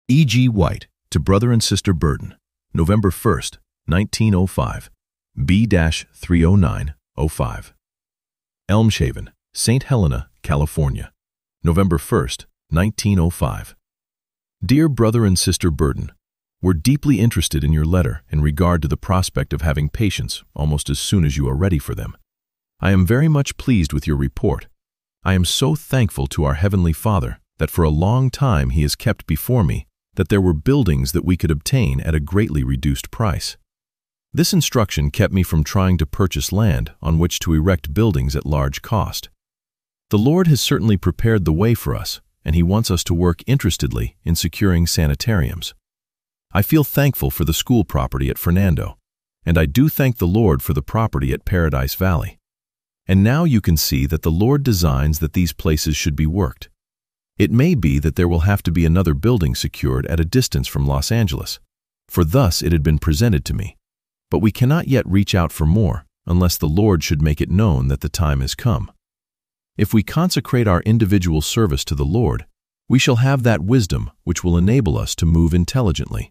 E. G. White, to Brother and Sister Burden, November 1st, 1905, B-30905. Elmshaven, St. Helena, California, November 1st, 1905. Dear Brother and Sister Burden, we're deeply interested in your letter in regard to the prospect of having patients almost as soon as you are ready for them. I am very much pleased with your report. I am so thankful to our Heavenly Father that for a long time He has kept before me that there were buildings that we could obtain at a greatly reduced price. This instruction kept me from trying to purchase land on which to erect buildings at large cost. The Lord has certainly prepared the way for us, and He wants us to work interestedly in securing sanitariums. I feel thankful for the school property at Fernando, and I do thank the Lord for the property at Paradise Valley. And now you can see that the Lord designs that these places should be worked. It may be that there will have to be another building secured at a distance from Los Angeles, for thus it had been presented to me. But we cannot yet reach out for more unless the Lord should make it known that the time has come. If we consecrate our individual service to the Lord, we shall have that wisdom which will enable us to move intelligently.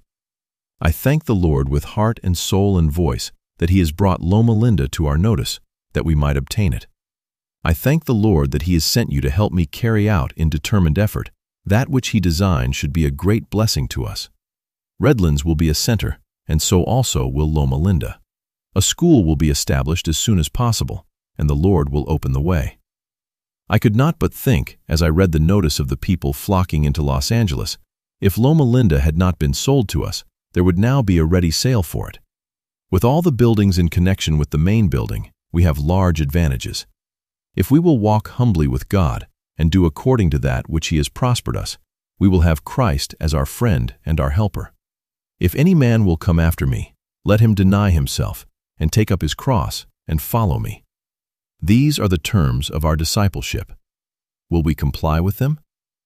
I thank the Lord with heart and soul and voice that He has brought Loma Linda to our notice, that we might obtain it. I thank the Lord that He has sent you to help me carry out in determined effort that which He designed should be a great blessing to us. Redlands will be a center, and so also will Loma Linda. A school will be established as soon as possible, and the Lord will open the way. I could not but think, as I read the notice of the people flocking into Los Angeles, if Loma Linda had not been sold to us, there would now be a ready sale for it. With all the buildings in connection with the main building, we have large advantages. If we will walk humbly with God and do according to that which He has prospered us, we will have Christ as our friend and our helper. If any man will come after me, let him deny himself and take up his cross and follow me. These are the terms of our discipleship. Will we comply with them?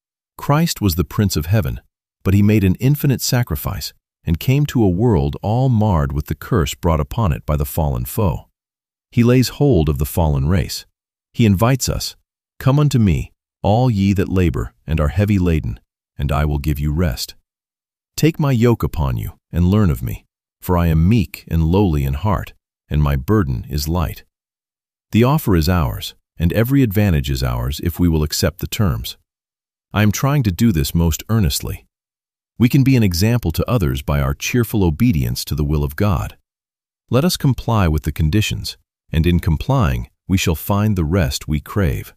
Christ was the Prince of Heaven, but He made an infinite sacrifice and came to a world all marred with the curse brought upon it by the fallen foe. He lays hold of the fallen race. He invites us, "Come unto me, all ye that labor and are heavy laden, and I will give you rest. Take my yoke upon you and learn of me, for I am meek and lowly in heart, and my burden is light." The offer is ours, and every advantage is ours if we will accept the terms. I am trying to do this most earnestly. We can be an example to others by our cheerful obedience to the will of God. Let us comply with the conditions, and in complying, we shall find the rest we crave.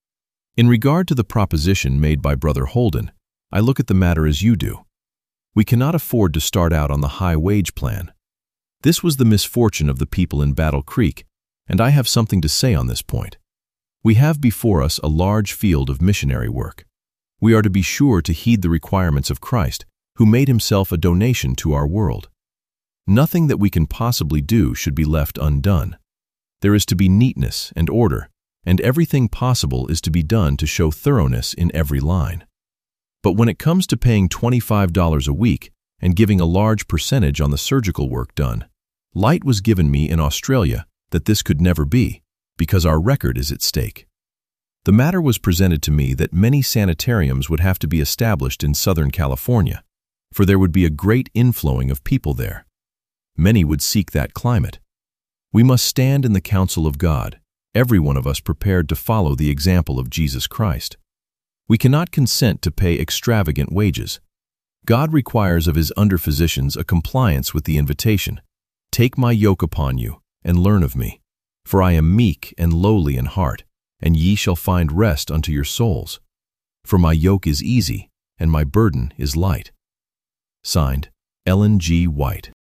In regard to the proposition made by Brother Holden, I look at the matter as you do. We cannot afford to start out on the high wage plan. This was the misfortune of the people in Battle Creek, and I have something to say on this point. We have before us a large field of missionary work. We are to be sure to heed the requirements of Christ, who made Himself a donation to our world. Nothing that we can possibly do should be left undone. There is to be neatness and order, and everything possible is to be done to show thoroughness in every line. But when it comes to paying $25 a week and giving a large percentage on the surgical work done, light was given me in Australia that this could never be, because our record is at stake. The matter was presented to me that many sanitariums would have to be established in Southern California, for there would be a great inflowing of people there. Many would seek that climate. We must stand in the counsel of God, every one of us prepared to follow the example of Jesus Christ. We cannot consent to pay extravagant wages. God requires of His under-physicians a compliance with the invitation, "Take my yoke upon you, and learn of me, for I am meek and lowly in heart, and ye shall find rest unto your souls. For my yoke is easy, and my burden is light." Signed, Ellen G. White.